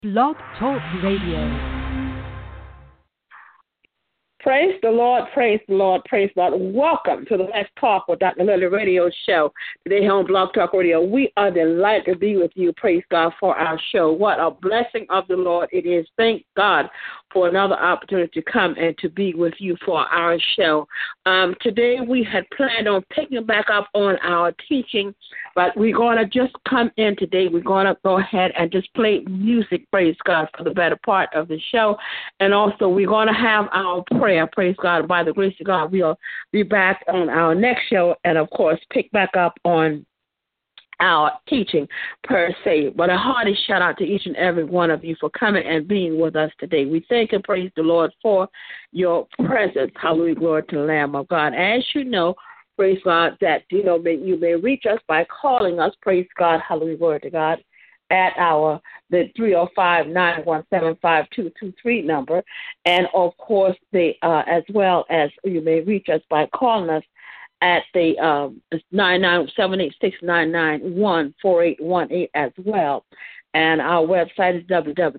Blog Talk Radio. Praise the Lord, praise the Lord, praise the Lord. Welcome to the Let's Talk with Dr. Lily Radio Show. Today here on Blog Talk Radio, we are delighted to be with you. Praise God for our show. What a blessing of the Lord it is. Thank God for another opportunity to come and to be with you for our show. Today we had planned on picking back up on our teaching, but we're going to just come in today. We're going to go ahead and just play music, praise God, for the better part of the show. And also we're going to have our prayer. Praise God. By the grace of God, we'll be back on our next show and, of course, pick back up on our teaching per se. But a hearty shout out to each and every one of you for coming and being with us today. We thank and praise the Lord for your presence. Hallelujah, glory to the Lamb of God. As you know, praise God, that you may reach us by calling us, praise God, hallelujah, glory to God, at the 305-917-5223 number, and of course as well as you may reach us by calling us at the 99786991418 as well, and our website is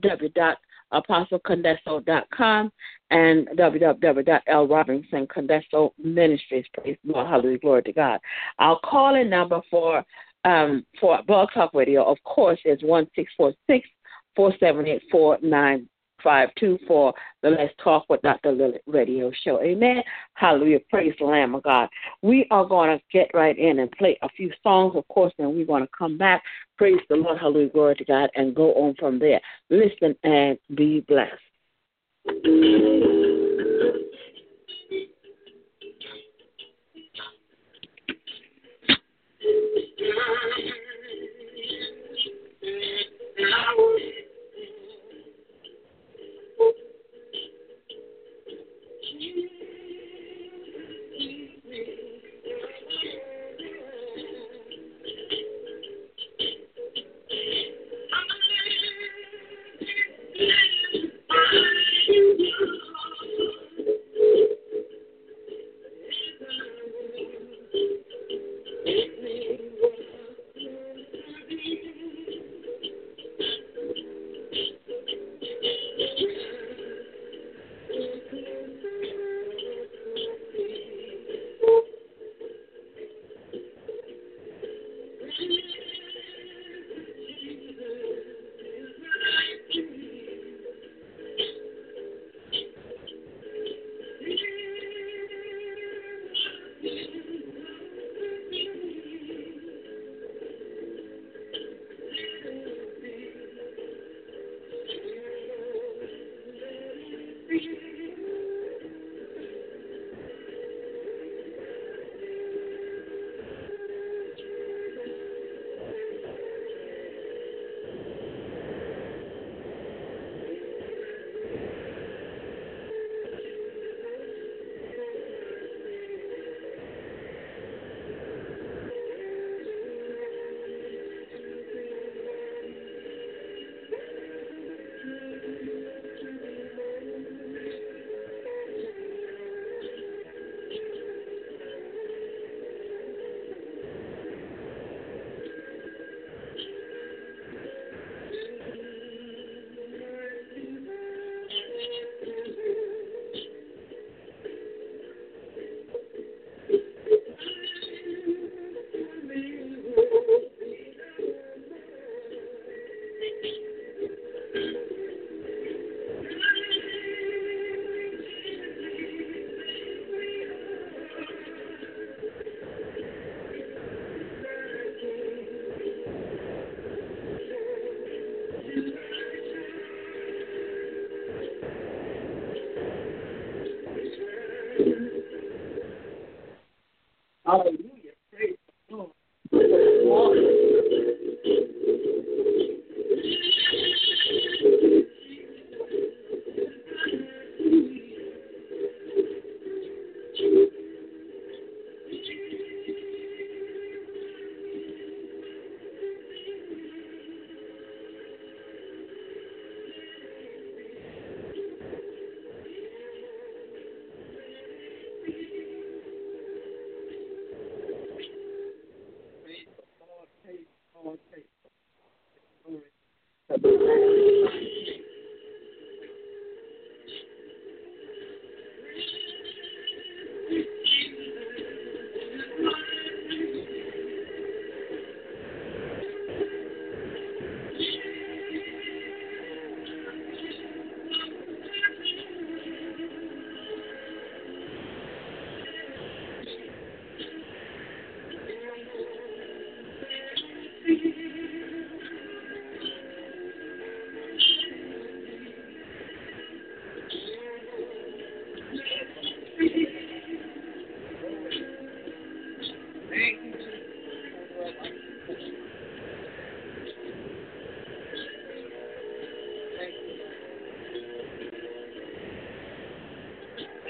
www.apostlecondesto.com and www.lrobinson-condesto-ministries. Praise the Lord, hallelujah, glory to God. Our call-in number for Blog Talk Radio, of course, is 1-646-478-4952 for the Let's Talk with Dr. Lily Radio Show. Amen. Hallelujah. Praise the Lamb of God. We are going to get right in and play a few songs, of course, and we're going to come back. Praise the Lord. Hallelujah. Glory to God. And go on from there. Listen and be blessed.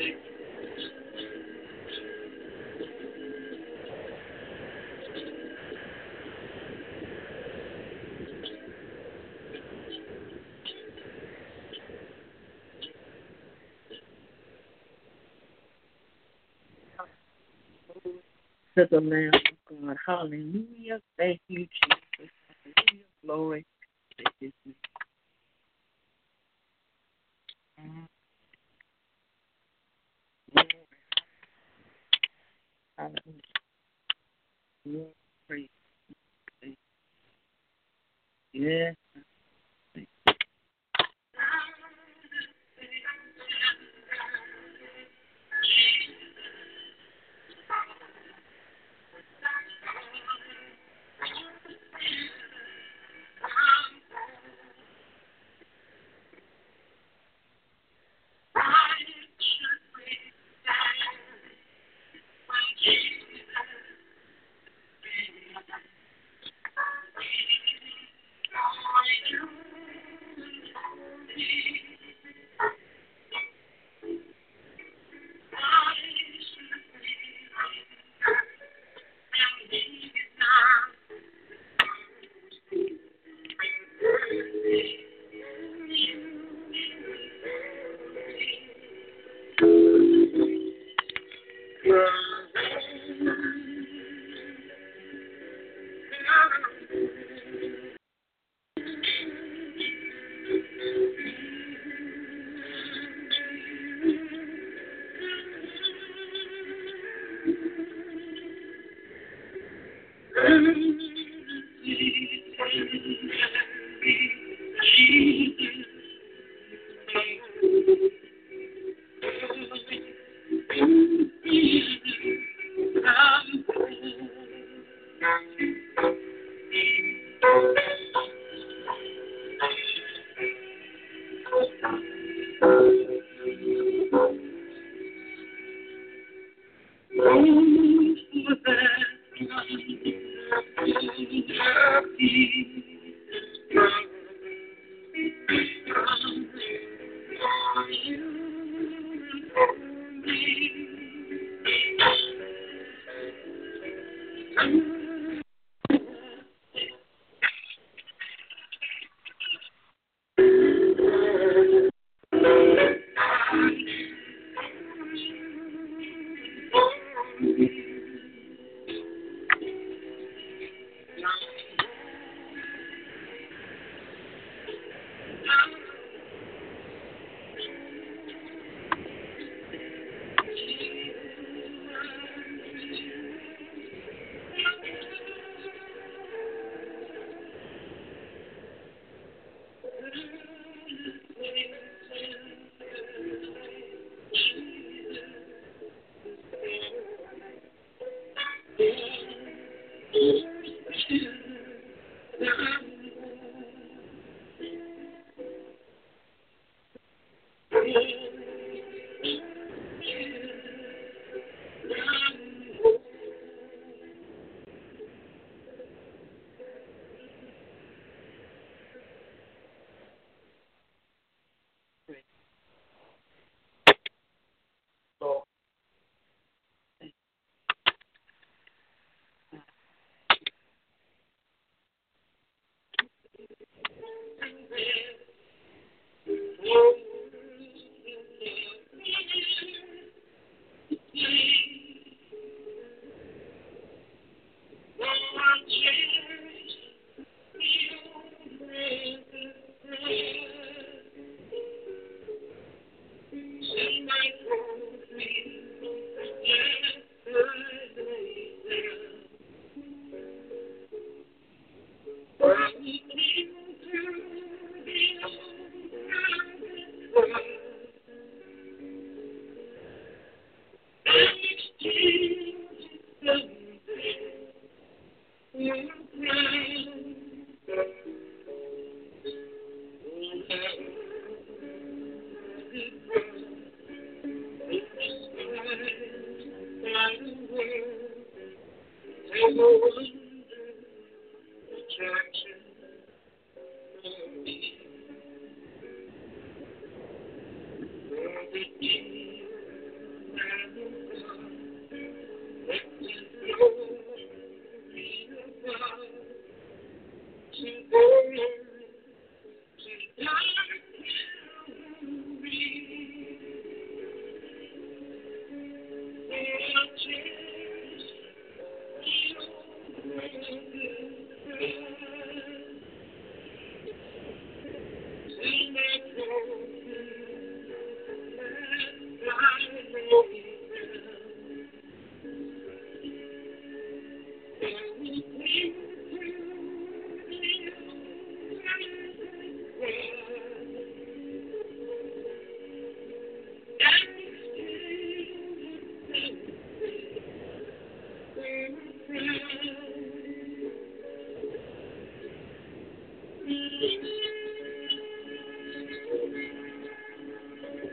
To the Lamb of God. Hallelujah. Thank you, Jesus. Hallelujah. Glory. Thank you, Jesus. Hallelujah. Praise. Yes.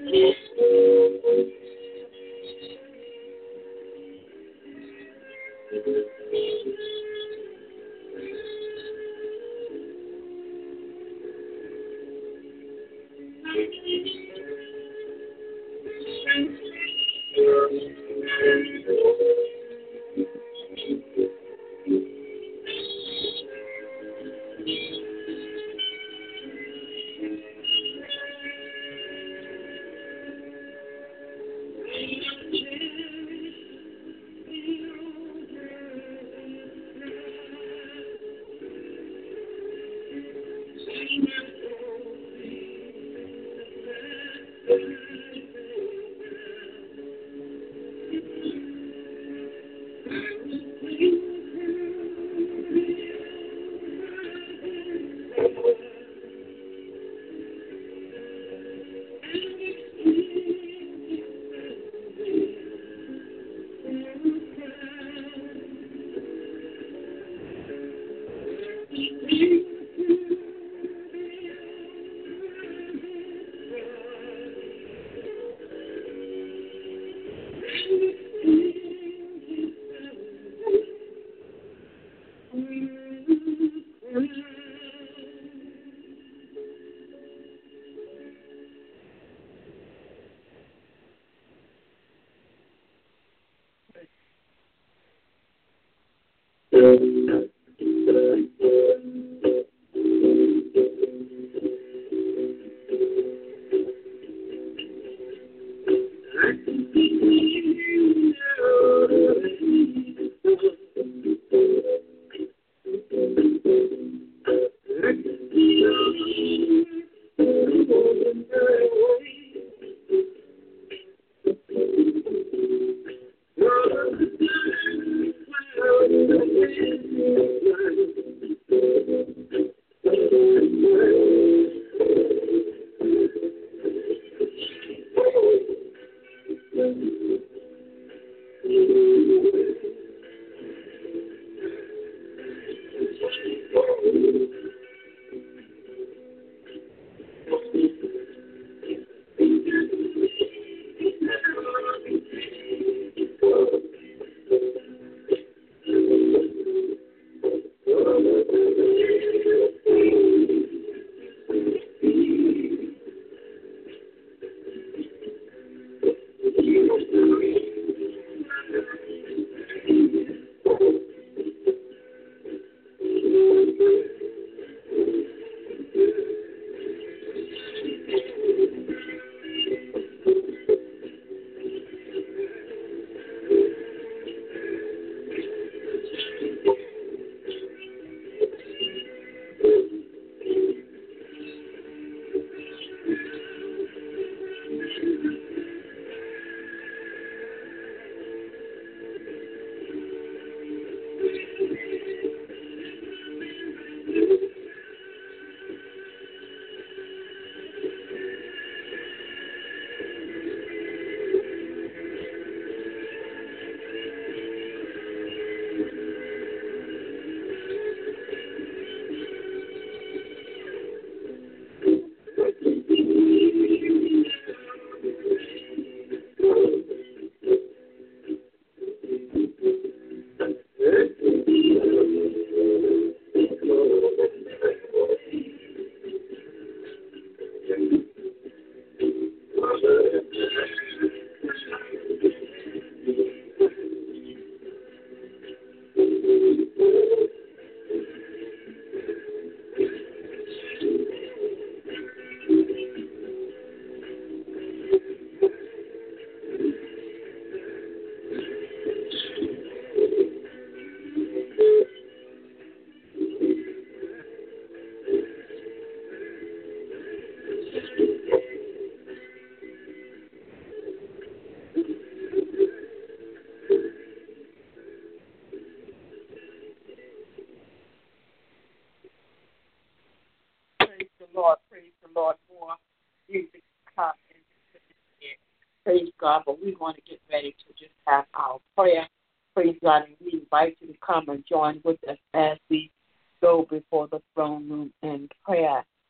Praise God, but we want to get ready to just have our prayer. Praise God, and we invite you to come and join with us as we go before the throne room in prayer.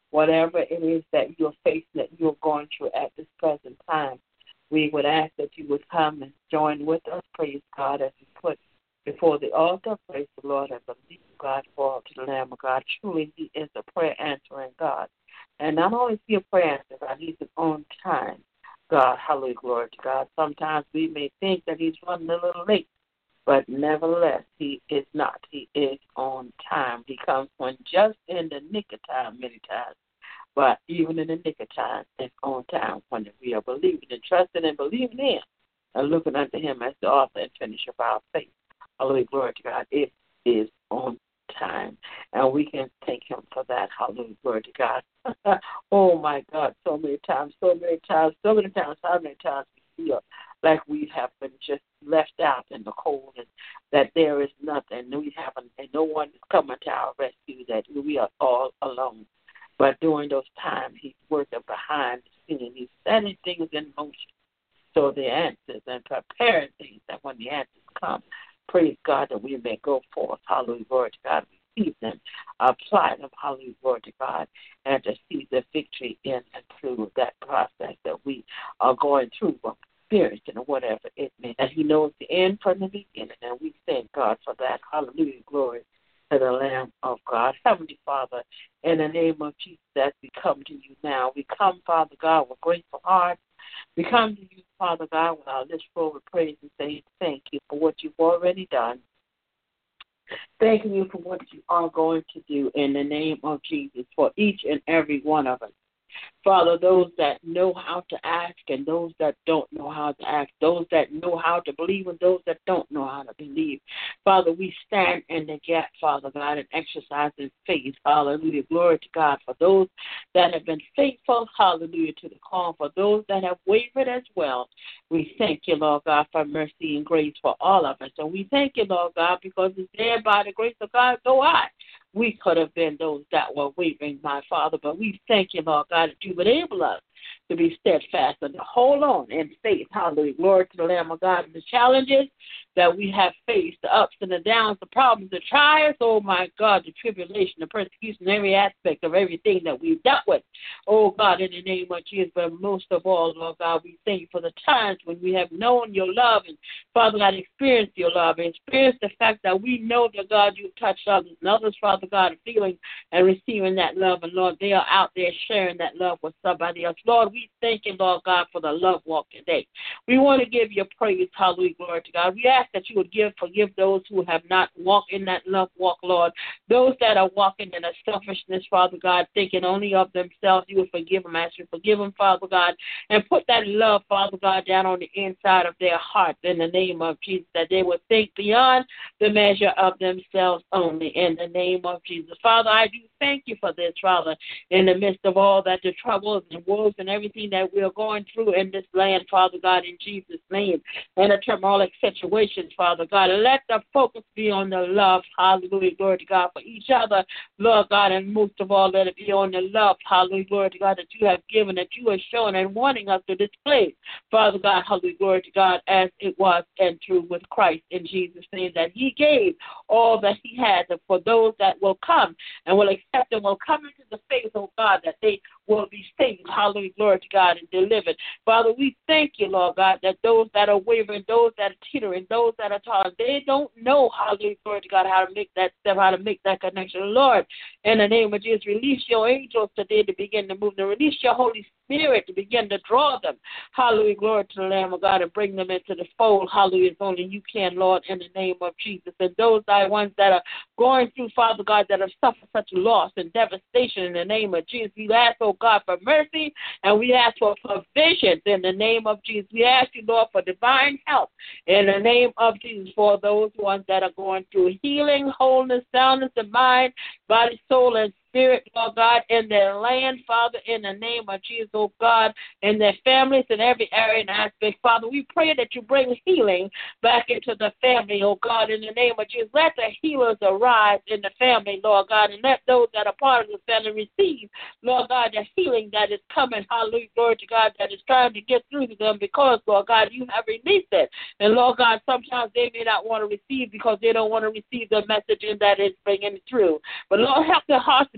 whatever it is that you're facing, that you're going through at this present time. We would ask that you would come and join with us, praise God, as we put before the altar, praise the Lord, and believe God for to the Lamb of God. Truly, He is a prayer answering God. And not only is He a prayer answering God, He's an on time God. Hallelujah, glory to God. Sometimes we may think that He's running a little late, but nevertheless, He is not. He is on time. He comes when just in the nick of time many times. But even in the nick of time, it's on time when we are believing and trusting and believing in and looking unto Him as the author and finisher of our faith. Hallelujah, glory to God. It is on time. And we can thank Him for that. Hallelujah, glory to God. Oh, my God, so many times, how many times we feel like we have been just left out in the cold and that there is nothing. We haven't, and no one is coming to our rescue, that we are all alone. But during those times, He's working behind the scene. He's setting things in motion. So the answers and preparing things that when the answers come, praise God that we may go forth. Hallelujah, glory to God. Receive them, apply them, hallelujah, glory to God, and to see the victory in and through that process that we are going through, experiencing, or whatever it may be. And He knows the end from the beginning, and we thank God for that. Hallelujah, glory to the Lamb of God. Heavenly Father, in the name of Jesus, as we come to you now, we come, Father God, with grateful hearts. We come to you, Father God, with our lips full of praise and say thank you for what you've already done. Thanking you for what you are going to do in the name of Jesus for each and every one of us. Father, those that know how to ask and those that don't know how to ask, those that know how to believe and those that don't know how to believe. Father, we stand in the gap, Father God, and exercise in faith. Hallelujah. Glory to God. For those that have been faithful, hallelujah, to the call. For those that have wavered as well, we thank you, Lord God, for mercy and grace for all of us. And we thank you, Lord God, because it's there by the grace of God, so we could have been those that were wavering, my Father, but we thank you, Lord God, that you would enable us to be steadfast and to hold on in faith. Hallelujah. Glory to the Lamb of God. And the challenges that we have faced, the ups and the downs, the problems, the trials, oh, my God, the tribulation, the persecution, every aspect of everything that we've dealt with. Oh, God, in the name of Jesus, but most of all, Lord God, we thank you for the times when we have known your love and, Father God, experienced your love and experienced the fact that we know that, God, you've touched others and others, Father God, are feeling and receiving that love. And, Lord, they are out there sharing that love with somebody else. Lord, we thank you, Lord God, for the love walk today. We want to give you praise, hallelujah, glory to God. We ask that you would forgive those who have not walked in that love walk, Lord. Those that are walking in a selfishness, Father God, thinking only of themselves, you would forgive them. Ask you to forgive them, Father God, and put that love, Father God, down on the inside of their hearts in the name of Jesus, that they would think beyond the measure of themselves only in the name of Jesus. Father, I do thank you for this, Father, in the midst of all that the troubles and woes and everything that we are going through in this land, Father God, in Jesus' name, and the turmoilic situations, Father God. Let the focus be on the love, hallelujah, glory to God, for each other, Lord God, and most of all, let it be on the love, hallelujah, glory to God, that you have given, that you have shown and wanting us to display, Father God, hallelujah, glory to God, as it was and true with Christ in Jesus' name, that He gave all that He had, and for those that will come and will accept and will come into the faith, oh God, that they will be saved, hallelujah, glory to God, and delivered. Father, we thank you, Lord God, that those that are wavering, those that are teetering, those that are tolerant, they don't know, hallelujah, glory to God, how to make that step, how to make that connection. Lord, in the name of Jesus, release your angels today to begin to move them. Release your Holy Spirit to begin to draw them, hallelujah, glory to the Lamb of God, and bring them into the fold, hallelujah, as only you can, Lord, in the name of Jesus. And those are ones that are going through, Father God, that have suffered such loss and devastation in the name of Jesus, we ask, oh God, for mercy, and we ask for provisions in the name of Jesus. We ask you, Lord, for divine help in the name of Jesus for those ones that are going through healing, wholeness, soundness of mind, body, soul, and spirit, Lord God, in their land, Father, in the name of Jesus, oh God, in their families, in every area and aspect. Father, we pray that you bring healing back into the family, oh God, in the name of Jesus. Let the healers arise in the family, Lord God, and let those that are part of the family receive, Lord God, the healing that is coming, hallelujah, glory to God, that is trying to get through to them because, Lord God, you have released it. And, Lord God, sometimes they may not want to receive because they don't want to receive the messaging that is bringing it through. But, Lord, help their hearts to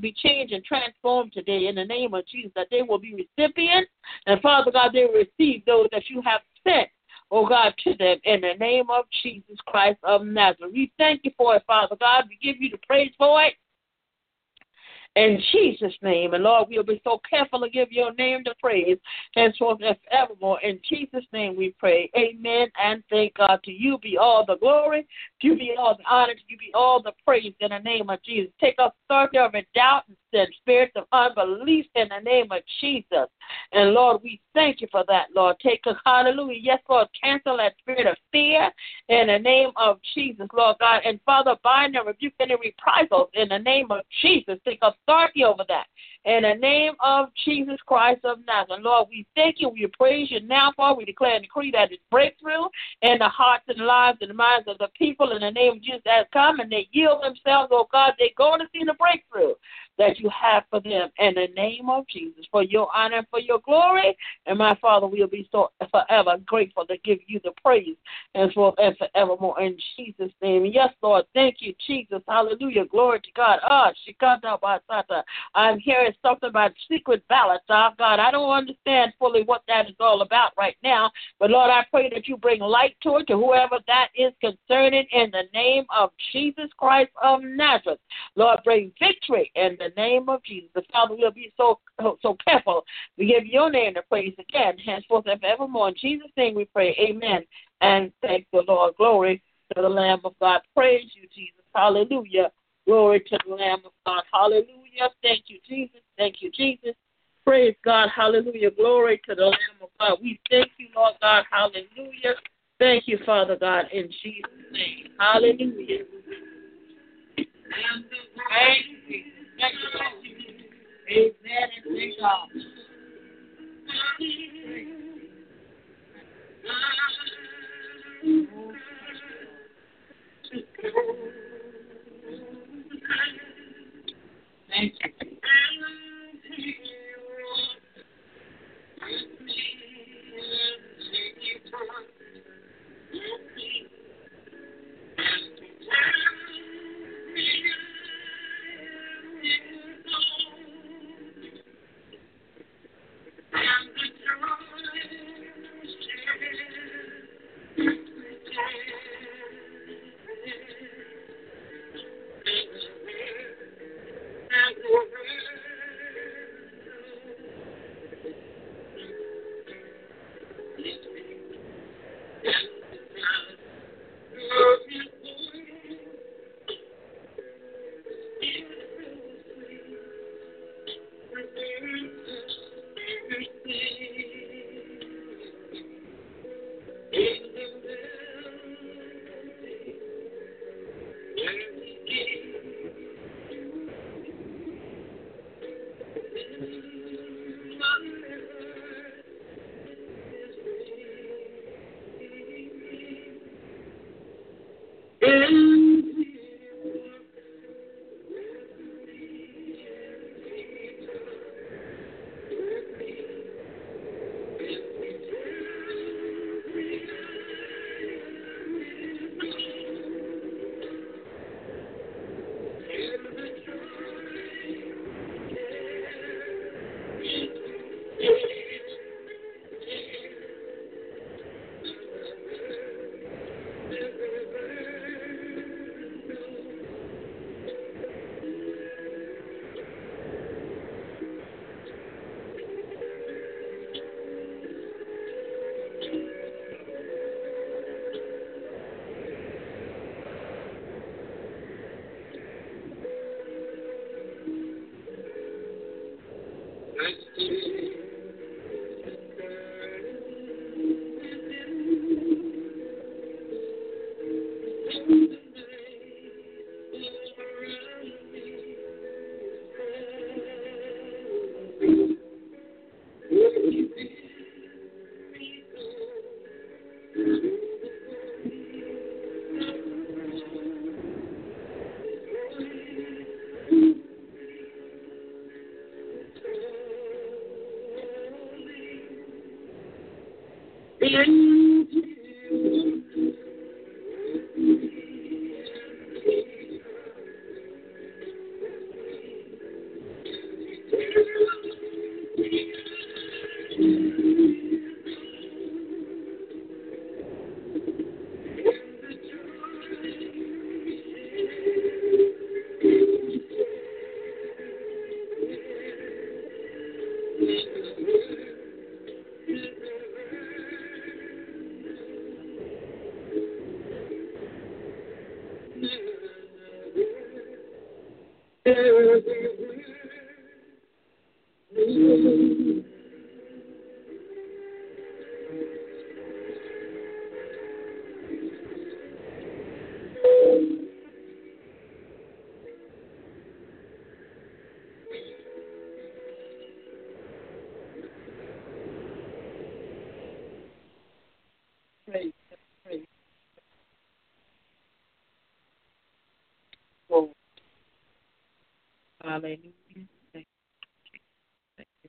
be changed and transformed today in the name of Jesus, that they will be recipients. And, Father God, they will receive those that you have sent, oh God, to them in the name of Jesus Christ of Nazareth. We thank you for it, Father God. We give you the praise for it. In Jesus' name, and Lord, we'll be so careful to give your name the praise, henceforth and forevermore. In Jesus' name we pray. Amen, and thank God. To you be all the glory, to you be all the honor, to you be all the praise in the name of Jesus. Take authority over doubt and spirits of unbelief in the name of Jesus. And Lord, we thank you for that, Lord. Take us, hallelujah. Yes, Lord, cancel that spirit of fear in the name of Jesus, Lord God. And Father, bind and rebuke any reprisals in the name of Jesus. Take authority over that in the name of Jesus Christ of Nazareth. Lord, we thank you. We praise you now, for we declare and decree that it's breakthrough in the hearts and lives and the minds of the people in the name of Jesus that come and they yield themselves, oh God. They're going to see the breakthrough that you have for them in the name of Jesus, for your honor and for your glory. And my Father, we'll be so forever grateful to give you the praise and forevermore in Jesus' name. Yes, Lord, thank you, Jesus. Hallelujah. Glory to God. I'm hearing something about secret ballots. God, I don't understand fully what that is all about right now, but Lord, I pray that you bring light to it, to whoever that is concerning, in the name of Jesus Christ of Nazareth. Lord, bring victory in the name of Jesus. The Father will be so careful. We give your name the praise again, henceforth and forevermore. In Jesus' name we pray. Amen. And thank the Lord. Glory to the Lamb of God. Praise you, Jesus. Hallelujah. Glory to the Lamb of God. Hallelujah. Thank you, Jesus. Thank you, Jesus. Praise God. Hallelujah. Glory to the Lamb of God. We thank you, Lord God. Hallelujah. Thank you, Father God, in Jesus' name. Hallelujah. Thank you, Jesus. Thank you, Lord. Amen and thank God. Thank you. Praise, praise, Lord. Hallelujah. Thank you.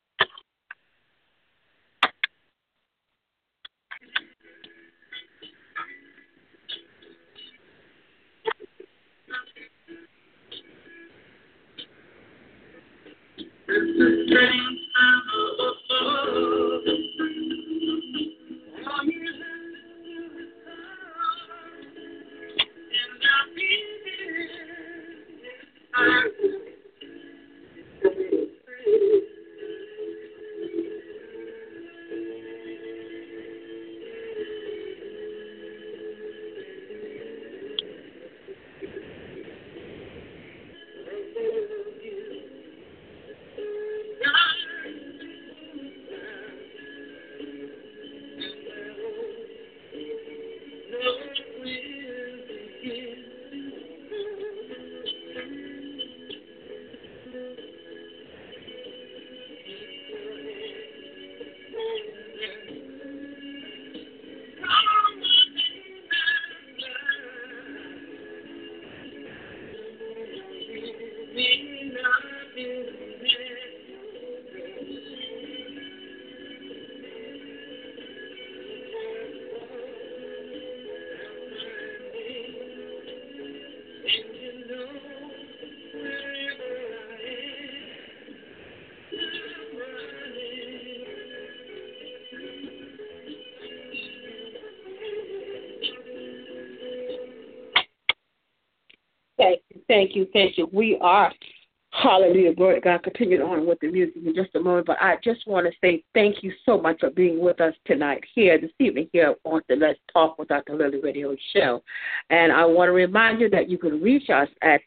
Thank you, thank you. We are, hallelujah, glory to God. Continue on with the music in just a moment, but I just want to say thank you so much for being with us tonight here, this evening here on the Let's Talk with Dr. Lily Radio Show. And I want to remind you that you can reach us at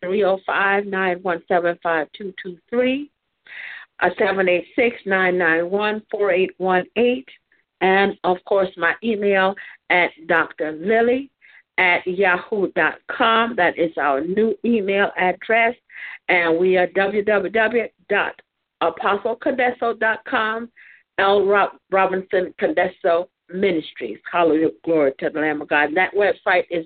305-917-5223, 786-991-4818, and, of course, my email at drlily@yahoo.com. That is our new email address. And we are www.apostlecadesso.com, L. Robinson Cadesso Ministries. Hallelujah, glory to the Lamb of God. And that website is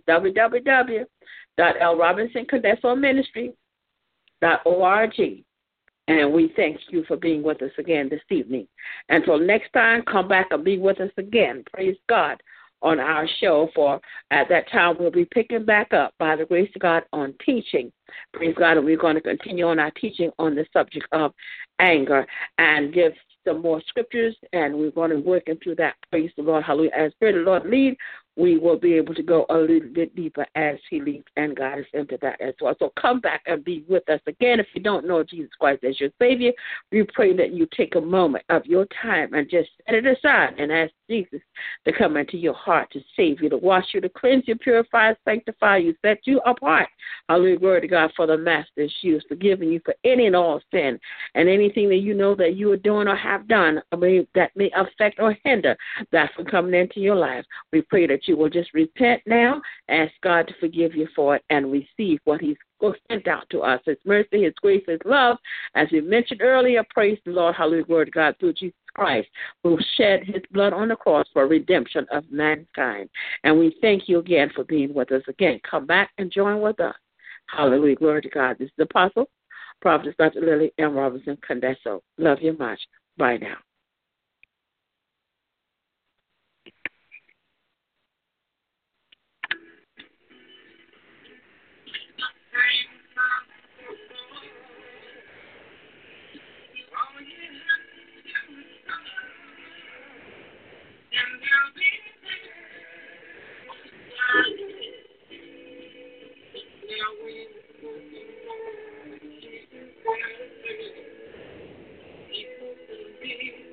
www.lrobinsoncadessoministries.org. And we thank you for being with us again this evening. Until next time, come back and be with us again. Praise God. On our show, for at that time we'll be picking back up by the grace of God on teaching. Praise God, and we're going to continue on our teaching on the subject of anger and give some more scriptures, and we're going to work into that. Praise the Lord, hallelujah. As Spirit of the Lord lead, we will be able to go a little bit deeper as He leads and guide us into that as well. So come back and be with us again. If you don't know Jesus Christ as your Savior, we pray that you take a moment of your time and just set it aside and ask Jesus to come into your heart, to save you, to wash you, to cleanse you, purify, sanctify you, set you apart. Hallelujah, glory to God, for the Master's use, forgiving you for any and all sin and anything that you know that you are doing or have done that may affect or hinder that from coming into your life. We pray that you will just repent now, ask God to forgive you for it, and receive what He's sent out to us, His mercy, His grace, His love. As we mentioned earlier, praise the Lord, hallelujah, glory to God, through Jesus Christ, who shed His blood on the cross for redemption of mankind. And we thank you again for being with us. Again, come back and join with us. Hallelujah, glory to God. This is the Apostle, Prophetess Dr. Lily M. Robinson Cadesso. Love you much. Bye now. Be